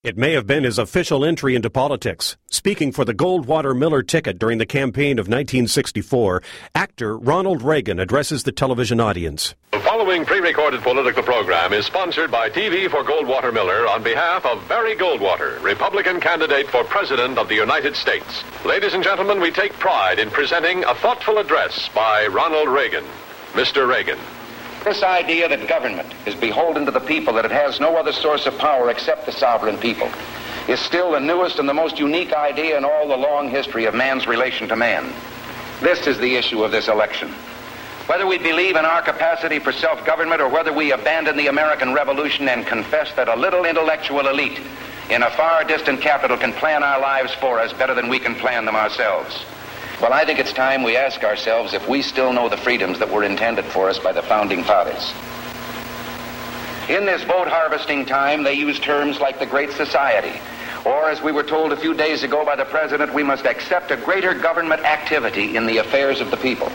It may have been his official entry into politics. Speaking for the Goldwater Miller ticket during the campaign of 1964, actor Ronald Reagan addresses the television audience. The following pre-recorded political program is sponsored by TV for Goldwater Miller on behalf of Barry Goldwater, Republican candidate for President of the United States. Ladies and gentlemen, we take pride in presenting a thoughtful address by Ronald Reagan. Mr. Reagan. This idea that government is beholden to the people, that it has no other source of power except the sovereign people, is still the newest and the most unique idea in all the long history of man's relation to man. This is the issue of this election. Whether we believe in our capacity for self-government or whether we abandon the American Revolution and confess that a little intellectual elite in a far distant capital can plan our lives for us better than we can plan them ourselves. Well, I think it's time we ask ourselves if we still know the freedoms that were intended for us by the Founding Fathers. In this vote harvesting time, they use terms like the Great Society, or as we were told a few days ago by the President, we must accept a greater government activity in the affairs of the people.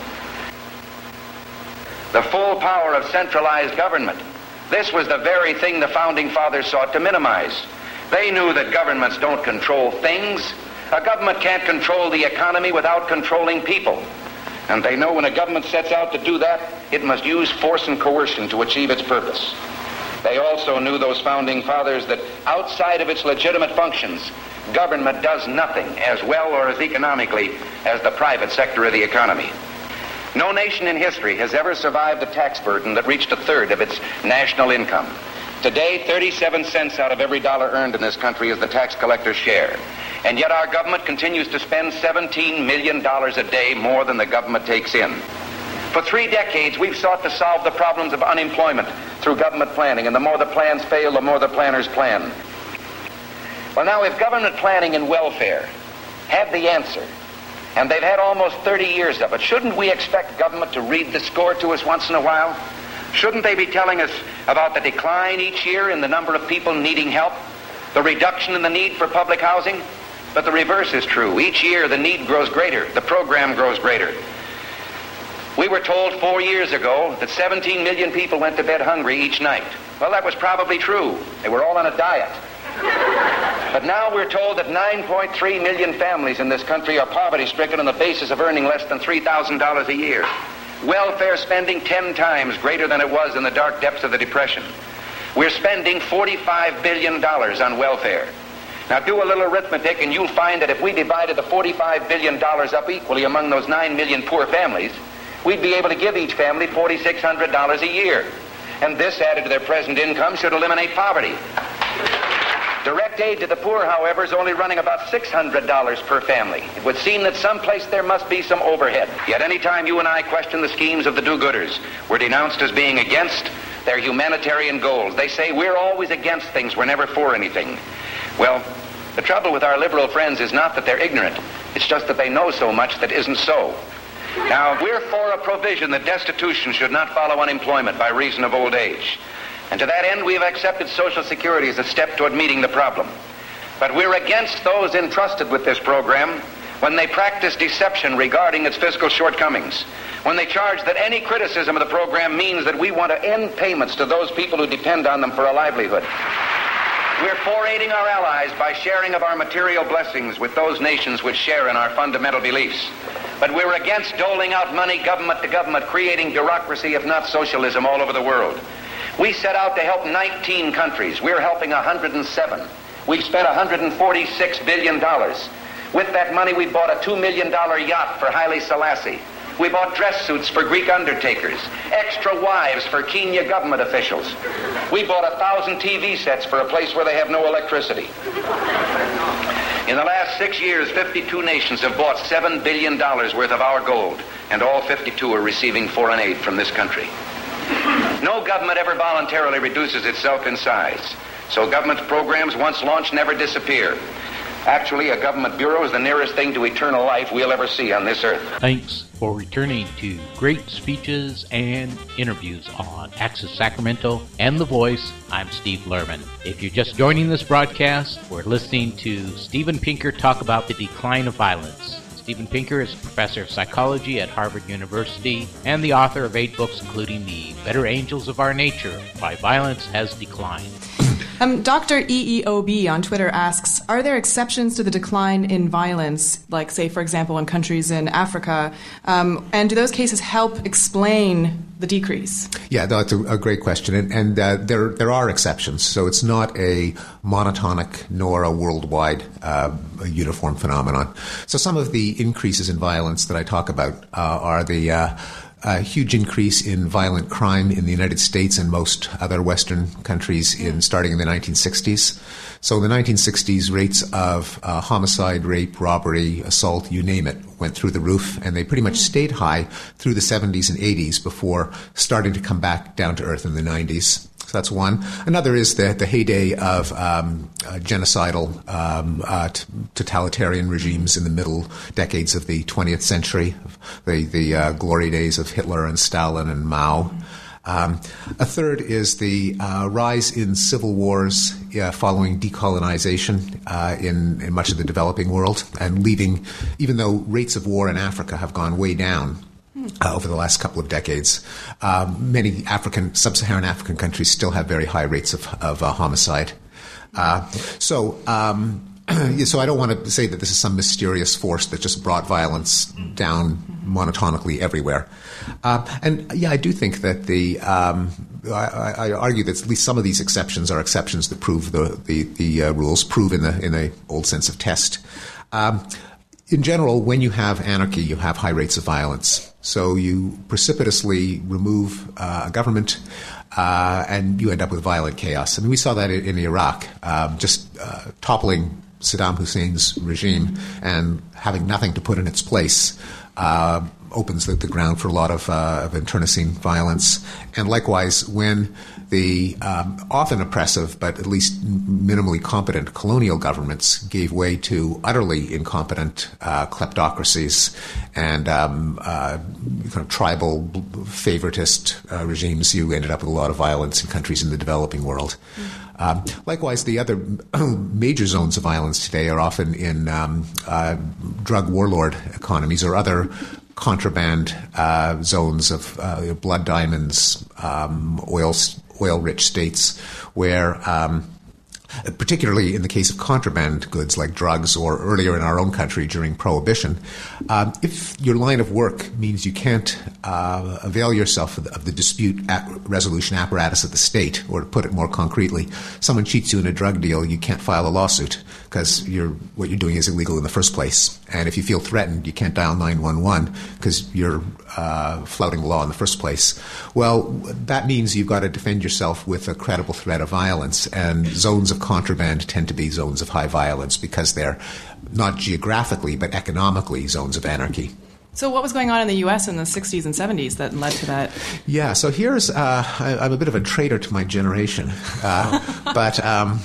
The full power of centralized government. This was the very thing the Founding Fathers sought to minimize. They knew that governments don't control things. A government can't control the economy without controlling people. And they know when a government sets out to do that, it must use force and coercion to achieve its purpose. They also knew, those Founding Fathers, that outside of its legitimate functions, government does nothing as well or as economically as the private sector of the economy. No nation in history has ever survived a tax burden that reached a third of its national income. Today, 37 cents out of every dollar earned in this country is the tax collector's share. And yet our government continues to spend $17 million a day more than the government takes in. For 3 decades, we've sought to solve the problems of unemployment through government planning, and the more the plans fail, the more the planners plan. Well, now, if government planning and welfare had the answer, and they've had almost 30 years of it, shouldn't we expect government to read the score to us once in a while? Shouldn't they be telling us about the decline each year in the number of people needing help, the reduction in the need for public housing? But the reverse is true. Each year the need grows greater, the program grows greater. We were told 4 years ago that 17 million people went to bed hungry each night. Well, that was probably true. They were all on a diet. But now we're told that 9.3 million families in this country are poverty-stricken on the basis of earning less than $3,000 a year. Welfare spending 10 times greater than it was in the dark depths of the Depression. We're spending $45 billion on welfare. Now do a little arithmetic and you'll find that if we divided the $45 billion up equally among those 9 million poor families, we'd be able to give each family $4,600 a year. And this, added to their present income, should eliminate poverty. Direct aid to the poor, however, is only running about $600 per family. It would seem that someplace there must be some overhead. Yet any time you and I question the schemes of the do-gooders, we're denounced as being against their humanitarian goals. They say we're always against things, we're never for anything. Well, the trouble with our liberal friends is not that they're ignorant. It's just that they know so much that isn't so. Now, we're for a provision that destitution should not follow unemployment by reason of old age. And to that end, we have accepted Social Security as a step toward meeting the problem. But we're against those entrusted with this program when they practice deception regarding its fiscal shortcomings, when they charge that any criticism of the program means that we want to end payments to those people who depend on them for a livelihood. We're for aiding our allies by sharing of our material blessings with those nations which share in our fundamental beliefs. But we're against doling out money government to government, creating bureaucracy, if not socialism, all over the world. We set out to help 19 countries. We're helping 107. We've spent $146 billion. With that money, we bought a $2 million yacht for Haile Selassie. We bought dress suits for Greek undertakers, extra wives for Kenya government officials. We bought 1,000 TV sets for a place where they have no electricity. In the last 6 years, 52 nations have bought $7 billion worth of our gold, and all 52 are receiving foreign aid from this country. No government ever voluntarily reduces itself in size, so government programs once launched never disappear. Actually, a government bureau is the nearest thing to eternal life we'll ever see on this earth. Thanks for returning to great speeches and interviews on Access Sacramento and The Voice. I'm Steve Lerman. If you're just joining this broadcast, we're listening to Steven Pinker talk about the decline of violence. Steven Pinker is a professor of psychology at Harvard University and the author of 8 books, including The Better Angels of Our Nature, Why Violence Has Declined. Dr. EEOB on Twitter asks, are there exceptions to the decline in violence, like, say, for example, in countries in Africa? And do those cases help explain the decrease? Yeah, that's a great question. And there are exceptions. So it's not a monotonic nor a worldwide uniform phenomenon. So some of the increases in violence that I talk about are the huge increase in violent crime in the United States and most other Western countries starting in the 1960s. So in the 1960s, rates of homicide, rape, robbery, assault, you name it, went through the roof, and they pretty much stayed high through the 70s and 80s before starting to come back down to earth in the 90s. So that's one. Another is the heyday of genocidal totalitarian regimes in the middle decades of the 20th century, the glory days of Hitler and Stalin and Mao. A third is the rise in civil wars following decolonization in much of the developing world, and leaving, even though rates of war in Africa have gone way down over the last couple of decades, many sub-Saharan African countries still have very high rates of homicide. So I don't want to say that this is some mysterious force that just brought violence down monotonically everywhere. I do think that I argue that at least some of these exceptions are exceptions that prove the rules, prove in the old sense of test. In general, when you have anarchy, you have high rates of violence. So you precipitously remove a government, and you end up with violent chaos. I mean, we saw that in Iraq, toppling Saddam Hussein's regime and having nothing to put in its place opens the ground for a lot of internecine violence. And likewise, when the often oppressive but at least minimally competent colonial governments gave way to utterly incompetent kleptocracies and kind of tribal favoritist regimes, you ended up with a lot of violence in countries in the developing world. Likewise, the other major zones of violence today are often in drug warlord economies or other contraband zones of blood diamonds, oil-rich states where, particularly in the case of contraband goods like drugs, or earlier in our own country during Prohibition, if your line of work means you can't avail yourself of the dispute resolution apparatus of the state, or to put it more concretely, someone cheats you in a drug deal, you can't file a lawsuit because what you're doing is illegal in the first place. And if you feel threatened, you can't dial 911 because you're flouting the law in the first place. Well, that means you've got to defend yourself with a credible threat of violence, and zones of contraband tend to be zones of high violence because they're not geographically but economically zones of anarchy. So what was going on in the U.S. in the 60s and 70s that led to that? Yeah, so here's I'm a bit of a traitor to my generation, but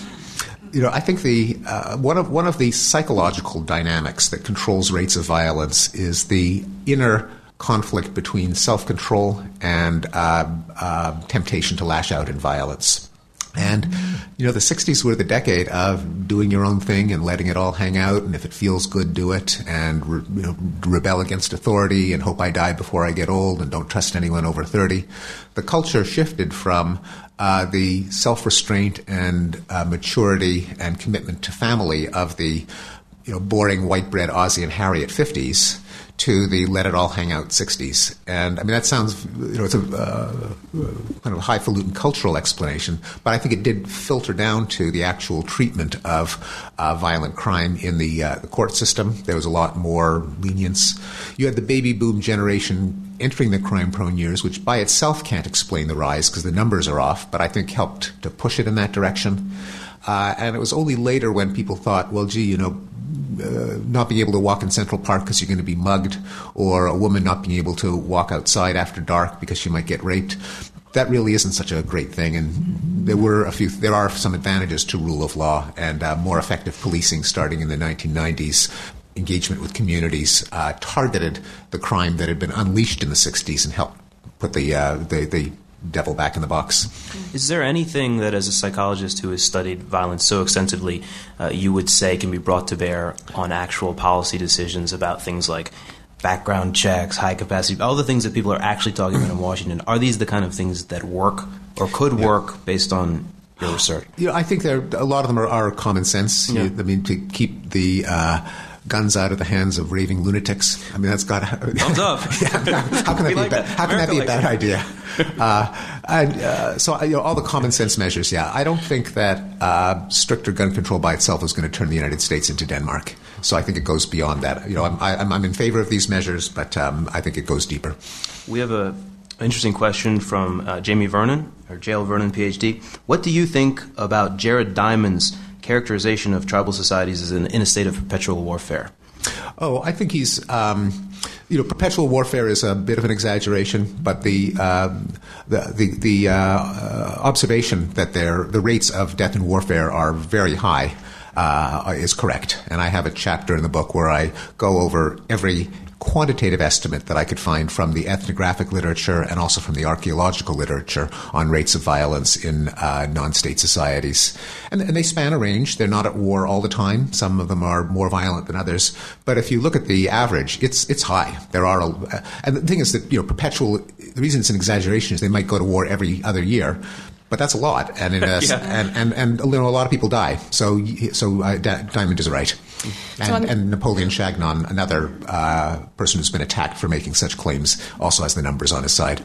I think one of the psychological dynamics that controls rates of violence is the inner conflict between self-control and temptation to lash out in violence. And, the 60s were the decade of doing your own thing and letting it all hang out, and if it feels good, do it, and rebel against authority and hope I die before I get old and don't trust anyone over 30. The culture shifted from the self-restraint and maturity and commitment to family of the boring white bread Ozzie and Harriet 50s to the let it all hang out 60s. And I mean, that sounds, it's a kind of a highfalutin cultural explanation, but I think it did filter down to the actual treatment of violent crime in the court system. There was a lot more lenience. You had the baby boom generation entering the crime-prone years, which by itself can't explain the rise because the numbers are off, but I think helped to push it in that direction. And it was only later when people thought, well, gee, not being able to walk in Central Park because you're going to be mugged, or a woman not being able to walk outside after dark because she might get raped, that really isn't such a great thing. And there are some advantages to rule of law and more effective policing starting in the 1990s. Engagement with communities targeted the crime that had been unleashed in the 60s and helped put the devil back in the box. Is there anything that, as a psychologist who has studied violence so extensively, you would say can be brought to bear on actual policy decisions about things like background checks, high capacity, all the things that people are actually talking about in Washington? Are these the kind of things that work or could work based on your research? I think a lot of them are common sense. Yeah. To keep the guns out of the hands of raving lunatics. I mean, that's got thumbs up. Yeah, how can that be a bad idea? So all the common sense measures. Yeah, I don't think that stricter gun control by itself is going to turn the United States into Denmark. So I think it goes beyond that. I'm in favor of these measures, but I think it goes deeper. We have an interesting question from Jamie Vernon, or Jail Vernon, PhD. What do you think about Jared Diamond's characterization of tribal societies as in a state of perpetual warfare? Oh, I think he's, perpetual warfare is a bit of an exaggeration, but the observation that the rates of death in warfare are very high is correct. And I have a chapter in the book where I go over every quantitative estimate that I could find from the ethnographic literature and also from the archaeological literature on rates of violence in non-state societies. And they span a range. They're not at war all the time. Some of them are more violent than others. But if you look at the average, it's high. And the thing is that, the reason it's an exaggeration is they might go to war every other year. But that's a lot, and and a lot of people die. So Diamond is right, and Napoleon Chagnon, another person who's been attacked for making such claims, also has the numbers on his side.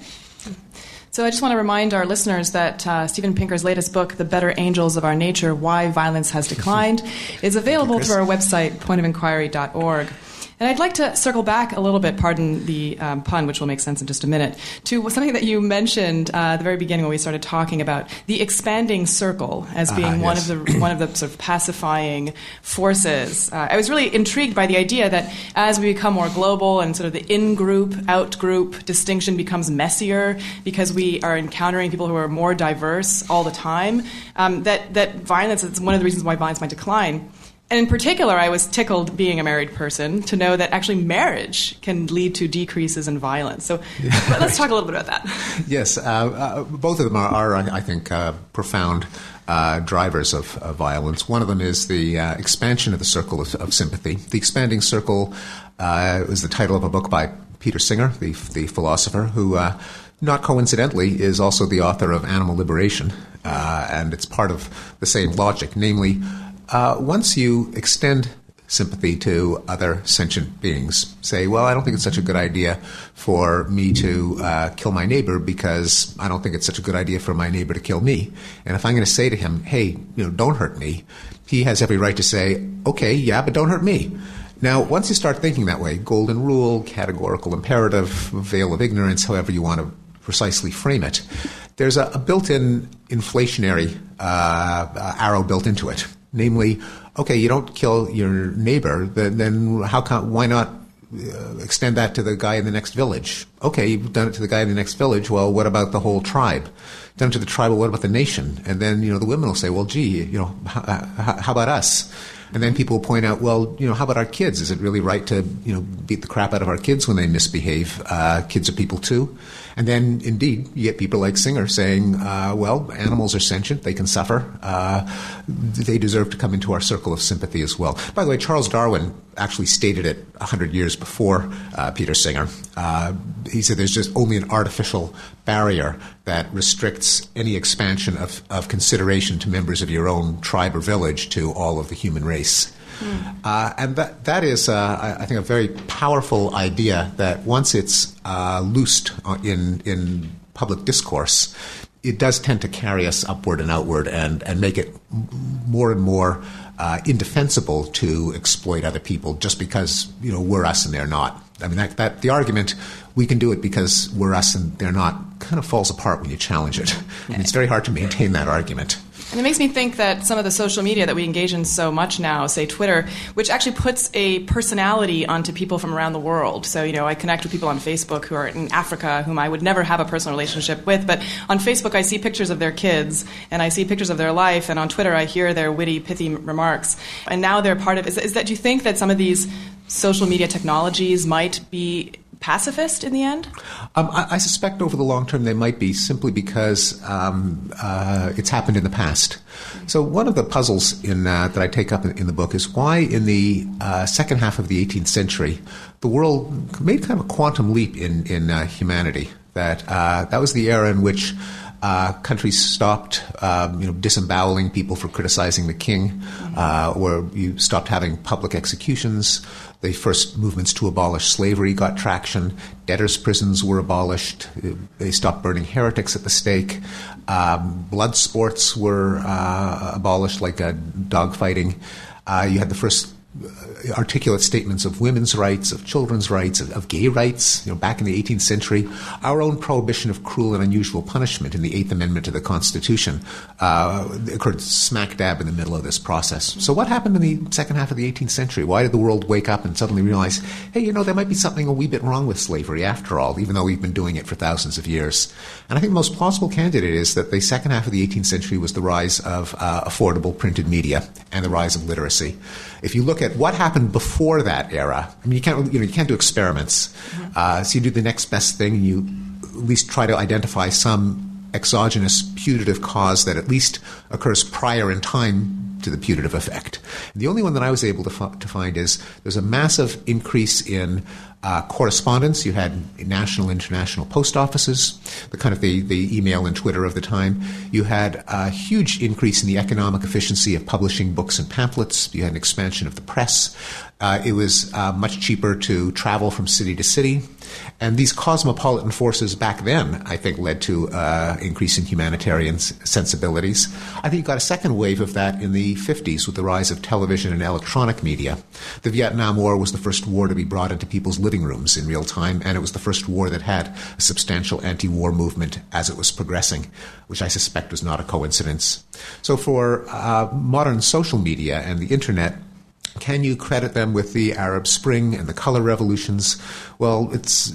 So I just want to remind our listeners that Steven Pinker's latest book, The Better Angels of Our Nature: Why Violence Has Declined, is available through our website, pointofinquiry.org. And I'd like to circle back a little bit, pardon the pun, which will make sense in just a minute, to something that you mentioned at the very beginning when we started talking about the expanding circle as being one of the sort of pacifying forces. I was really intrigued by the idea that as we become more global and sort of the in-group, out-group distinction becomes messier because we are encountering people who are more diverse all the time, that violence is one of the reasons why violence might decline. And in particular, I was tickled, being a married person, to know that actually marriage can lead to decreases in violence. So let's talk a little bit about that. Yes, both of them are I think, profound drivers of violence. One of them is the expansion of the circle of sympathy. The Expanding Circle was the title of a book by Peter Singer, the philosopher, who, not coincidentally, is also the author of Animal Liberation. And it's part of the same logic, namely, once you extend sympathy to other sentient beings, say, well, I don't think it's such a good idea for me to kill my neighbor because I don't think it's such a good idea for my neighbor to kill me. And if I'm going to say to him, hey, don't hurt me, he has every right to say, okay, yeah, but don't hurt me. Now, once you start thinking that way, golden rule, categorical imperative, veil of ignorance, however you want to precisely frame it, there's a built-in inflationary arrow built into it. Namely, okay, you don't kill your neighbor, then why not extend that to the guy in the next village? Okay, you've done it to the guy in the next village. Well, what about the whole tribe? Done it to the tribe. Well, what about the nation? And then the women will say, well, gee, how about us? And then people will point out, well, how about our kids? Is it really right to beat the crap out of our kids when they misbehave? Kids are people too. And then, indeed, you get people like Singer saying, well, animals are sentient. They can suffer. They deserve to come into our circle of sympathy as well. By the way, Charles Darwin actually stated it 100 years before Peter Singer. He said there's just only an artificial barrier that restricts any expansion of consideration to members of your own tribe or village to all of the human race. And that is, I think, a very powerful idea that once it's loosed in public discourse, it does tend to carry us upward and outward and make it more and more indefensible to exploit other people just because we're us and they're not. I mean, that the argument, we can do it because we're us and they're not, kind of falls apart when you challenge it. And it's very hard to maintain that argument. And it makes me think that some of the social media that we engage in so much now, say Twitter, which actually puts a personality onto people from around the world. So, I connect with people on Facebook who are in Africa whom I would never have a personal relationship with. But on Facebook, I see pictures of their kids and I see pictures of their life. And on Twitter, I hear their witty, pithy remarks. And now they're part of it. Do you think that some of these social media technologies might be pacifist in the end? I suspect over the long term they might be, simply because it's happened in the past. So one of the puzzles that I take up in the book is why in the second half of the 18th century the world made kind of a quantum leap in humanity. That was the era in which countries stopped disemboweling people for criticizing the king, or you stopped having public executions. The first movements to abolish slavery got traction. Debtors' prisons were abolished. They stopped burning heretics at the stake. Blood sports were abolished, like dogfighting. You had the first articulate statements of women's rights, of children's rights, of gay rights. Back in the 18th century, our own prohibition of cruel and unusual punishment in the Eighth Amendment to the Constitution occurred smack dab in the middle of this process. So what happened in the second half of the 18th century? Why did the world wake up and suddenly realize, hey, there might be something a wee bit wrong with slavery after all, even though we've been doing it for thousands of years? And I think the most plausible candidate is that the second half of the 18th century was the rise of affordable printed media and the rise of literacy. If you look at what happened before that era, I mean, you can't do experiments. So you do the next best thing, and you at least try to identify some exogenous putative cause that at least occurs prior in time to the putative effect. And the only one that I was able to find is there's a massive increase in correspondence. You had national, international post offices, the email and Twitter of the time. You had a huge increase in the economic efficiency of publishing books and pamphlets. You had an expansion of the press. It was much cheaper to travel from city to city. And these cosmopolitan forces back then, I think, led to increase in humanitarian sensibilities. I think you got a second wave of that in the 50s with the rise of television and electronic media. The Vietnam War was the first war to be brought into people's living rooms in real time, and it was the first war that had a substantial anti-war movement as it was progressing, which I suspect was not a coincidence. So for modern social media and the internet, can you credit them with the Arab Spring and the color revolutions? Well, it's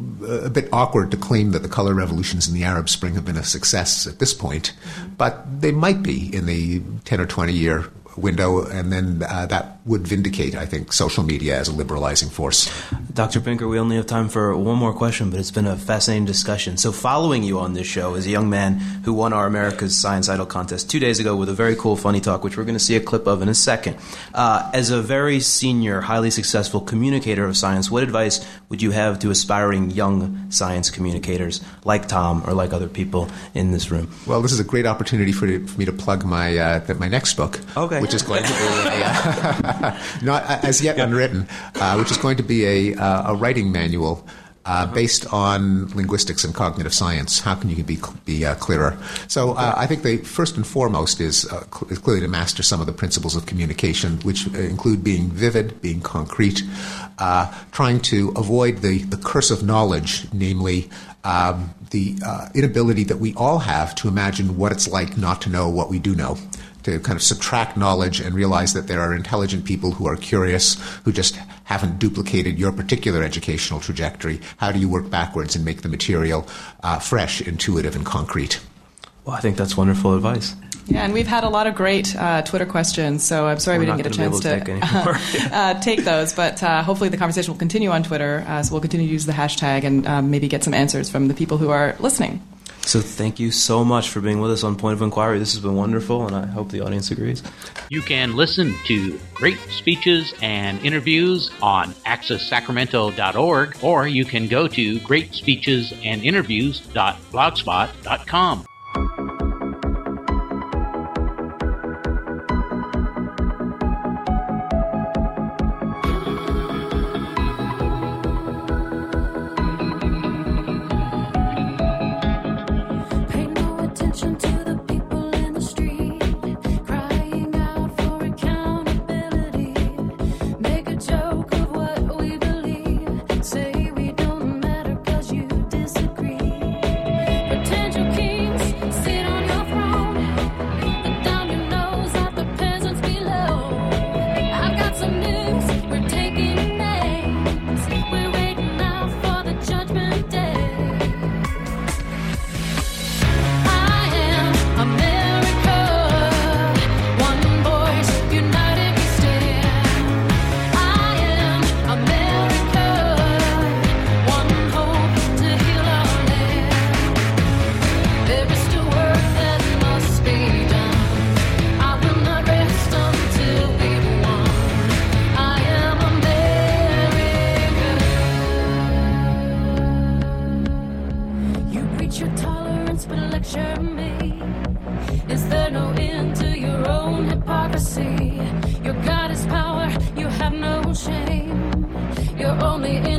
a bit awkward to claim that the color revolutions and the Arab Spring have been a success at this point, but they might be in the 10 or 20 year window, and then that would vindicate, I think, social media as a liberalizing force. Dr. Pinker, we only have time for one more question, but it's been a fascinating discussion. So following you on this show is a young man who won our America's Science Idol contest 2 days ago with a very cool funny talk, which we're going to see a clip of in a second. As a very senior, highly successful communicator of science, what advice would you have to aspiring young science communicators like Tom or like other people in this room? Well, this is a great opportunity for me to plug my next book, which is going to be not as yet unwritten, which is going to be a writing manual based on linguistics and cognitive science. How can you be clearer? So I think the first and foremost is clearly to master some of the principles of communication, which include being vivid, being concrete, trying to avoid the curse of knowledge, namely the inability that we all have to imagine what it's like not to know what we do know, to kind of subtract knowledge and realize that there are intelligent people who are curious, who just haven't duplicated your particular educational trajectory. How do you work backwards and make the material fresh, intuitive, and concrete? Well, I think that's wonderful advice. Yeah, and we've had a lot of great Twitter questions, so I'm sorry we didn't get a chance to take those, but hopefully the conversation will continue on Twitter, so we'll continue to use the hashtag and maybe get some answers from the people who are listening. So thank you so much for being with us on Point of Inquiry. This has been wonderful, and I hope the audience agrees. You can listen to great speeches and interviews on accesssacramento.org, or you can go to greatspeechesandinterviews.blogspot.com. Potential kings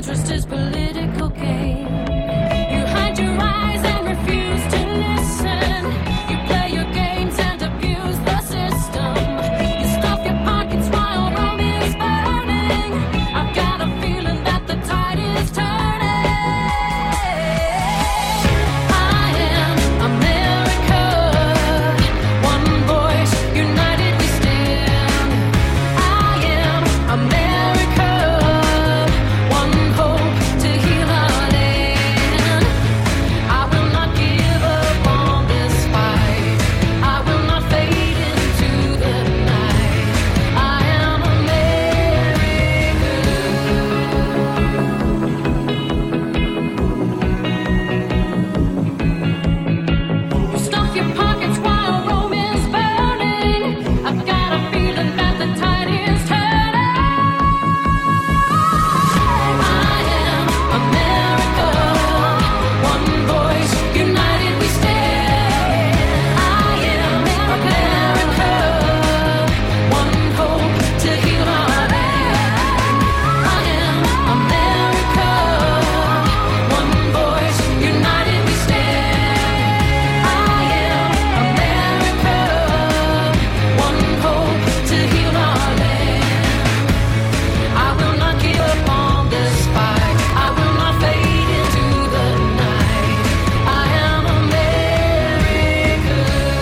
interest is political gain. You hide your eyes and refuse to listen. You play your games and abuse the system. You stuff your pockets while Rome is burning. I've got a feeling that the tide is turning. I am America. One voice, united we stand. I am America. One hope to heal our land. I will not give up on this fight. I will not fade into the night. I am America. You stuff your pockets while Rome is burning. I've got a feeling that the tide is turning. I am America. One voice, united we stand. I am America. One hope to heal our land. I am America. One voice, united we stand. I am America. One hope to heal our land. I will not give up on this fight. I will not fade into the night. I am America.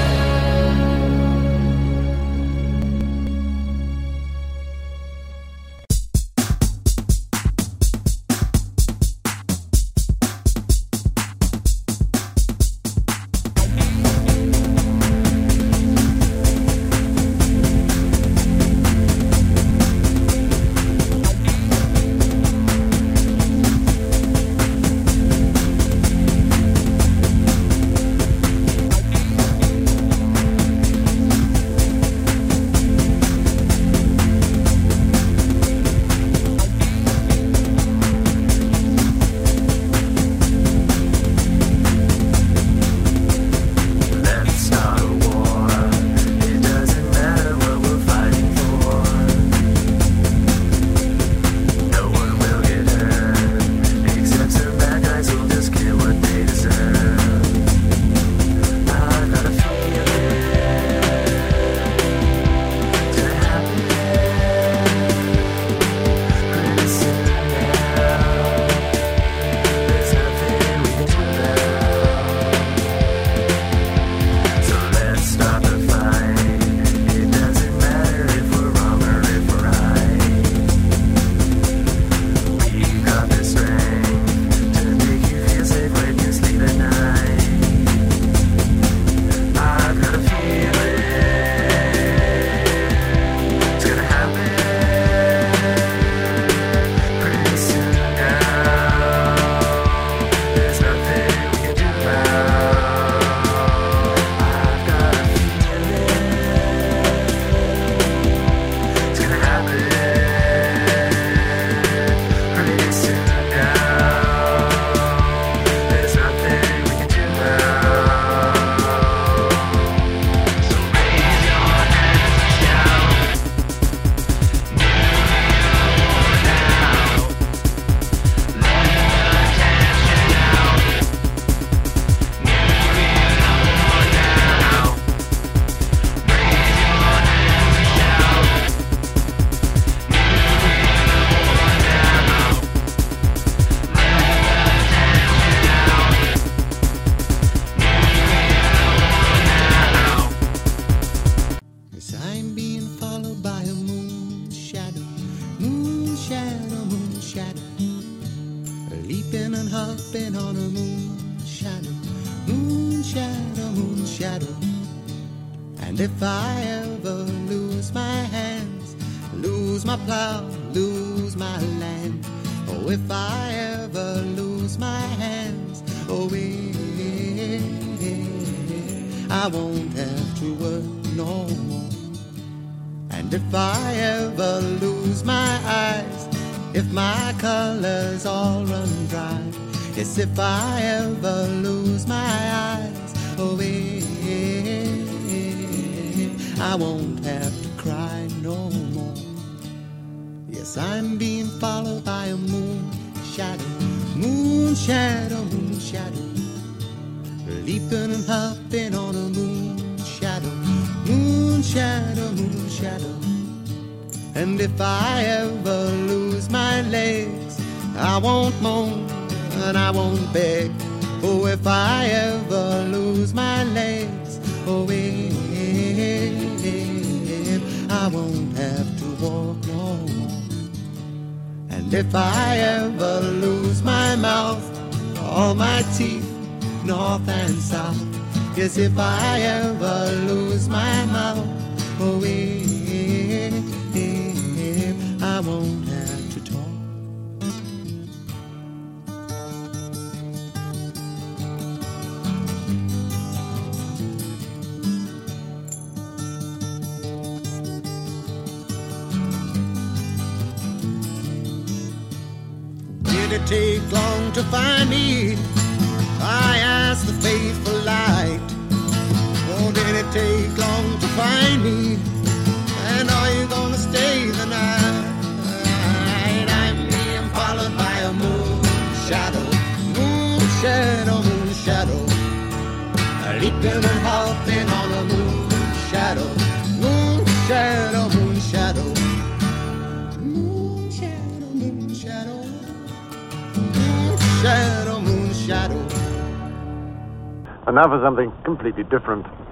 Let's start a war. It doesn't matter what we're fighting for. No one will get hurt, except some bad guys who'll just get what they deserve. I've got a feeling it's gonna happen pretty soon now. There's nothing we can do now. So let's start the fight. It doesn't matter if we're wrong or if we're right. We've got the strength to make you feel safe when you sleep at night. I've got a feeling it's gonna happen pretty soon now. There's nothing we can do now. I've got a feeling it's gonna happen pretty soon now. There's nothing we can do now. So raise your hands down. New war now. Let attention out. New war now. Raise your hands and shout. New war now. Let attention out. As I'm being followed by a moon shadow, moon shadow, moon shadow, leaping and hopping on a moon shadow, moon shadow, moon shadow. And if I ever lose my hands, lose my plow, lose my land, oh, if I ever lose my hands, oh, I won't have to work no more. And if I ever lose my eyes, if my colors all run dry, yes, if I ever lose my eyes, oh, I won't have to cry no more. Yes, I'm being followed by a moon shadow, moon shadow, moon shadow. Leaping and hopping on a moon shadow, moon shadow, moon shadow. And if I ever lose my legs, I won't moan and I won't beg. Oh, if I ever lose my legs, oh, I won't have to walk no more. And if I ever lose my mouth, all my teeth, north and south. Yes, if I ever lose my mouth, oh, I won't have to talk. Did it take long to find me? I asked the faithful light. Oh, did it take long to find me? And are you gonna stay the night? I'm being followed by a moon shadow, moon shadow, moon shadow. Leaping and hopping on a moon shadow, moon shadow, moon shadow. Moon shadow, moon shadow. Moon shadow, moon shadow. And now for something completely different.